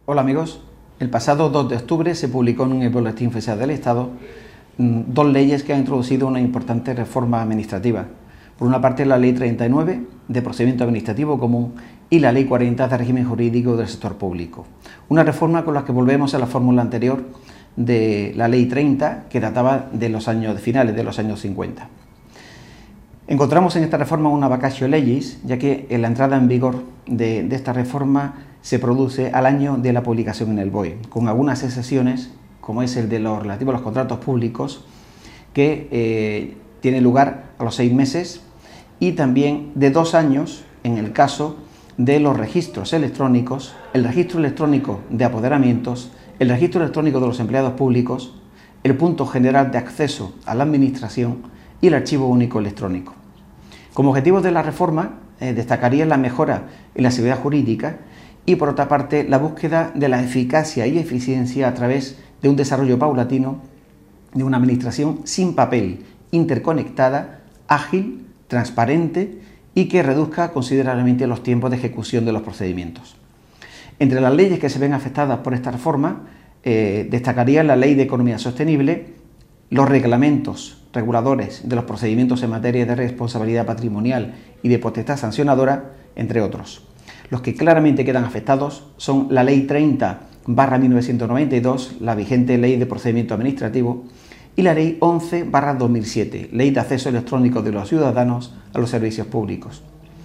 Hola amigos, el pasado 2 de octubre se publicó en el Boletín Oficial del Estado dos leyes que han introducido una importante reforma administrativa. Por una parte, la Ley 39 de Procedimiento Administrativo Común y la Ley 40 de Régimen Jurídico del Sector Público. Una reforma con la que volvemos a la fórmula anterior de la Ley 30, que databa de los años finales de los años 50. Encontramos en esta reforma una vacatio legis, ya que la entrada en vigor de esta reforma se produce al año de la publicación en el BOE, con algunas excepciones, como es el de lo relativo a los contratos públicos, que tiene lugar a los 6 meses, y también de 2 años en el caso de los registros electrónicos, el registro electrónico de apoderamientos, el registro electrónico de los empleados públicos, el punto general de acceso a la administración y el archivo único electrónico. Como objetivos de la reforma destacaría la mejora en la seguridad jurídica y, por otra parte, la búsqueda de la eficacia y eficiencia a través de un desarrollo paulatino de una administración sin papel, interconectada, ágil, transparente y que reduzca considerablemente los tiempos de ejecución de los procedimientos. Entre las leyes que se ven afectadas por esta reforma destacaría la Ley de Economía Sostenible, los reglamentos reguladores de los procedimientos en materia de responsabilidad patrimonial y de potestad sancionadora, entre otros. Los que claramente quedan afectados son la Ley 30/1992, la vigente Ley de Procedimiento Administrativo, y la Ley 11/2007, Ley de Acceso Electrónico de los Ciudadanos a los Servicios Públicos.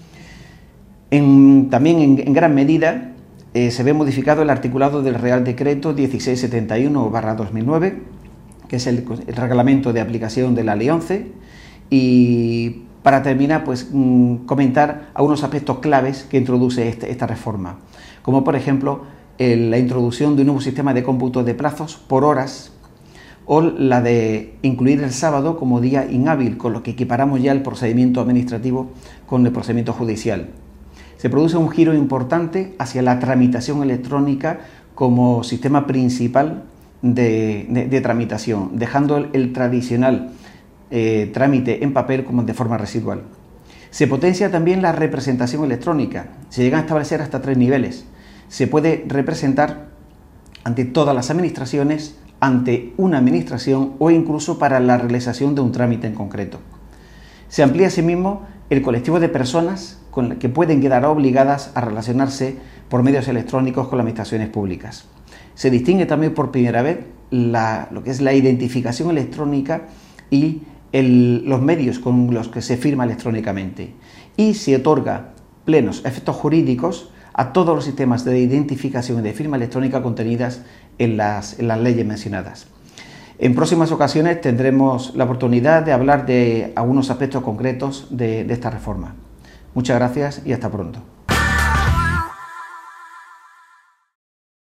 También en gran medida se ve modificado el articulado del Real Decreto 1671/2009, que es el reglamento de aplicación de la Ley 11, y para terminar, pues comentar algunos aspectos claves que introduce esta reforma, como por ejemplo la introducción de un nuevo sistema de cómputo de plazos por horas, o la de incluir el sábado como día inhábil, con lo que equiparamos ya el procedimiento administrativo con el procedimiento judicial. Se produce un giro importante hacia la tramitación electrónica como sistema principal de tramitación, dejando el tradicional trámite en papel como de forma residual. Se potencia también la representación electrónica. Se llegan a establecer hasta 3 niveles. Se puede representar ante todas las administraciones, ante una administración o incluso para la realización de un trámite en concreto. Se amplía asimismo el colectivo de personas que pueden quedar obligadas a relacionarse por medios electrónicos con las administraciones públicas. Se distingue también por primera vez lo que es la identificación electrónica y los medios con los que se firma electrónicamente, y se otorga plenos efectos jurídicos a todos los sistemas de identificación y de firma electrónica contenidas en las leyes mencionadas. En próximas ocasiones tendremos la oportunidad de hablar de algunos aspectos concretos de esta reforma. Muchas gracias y hasta pronto.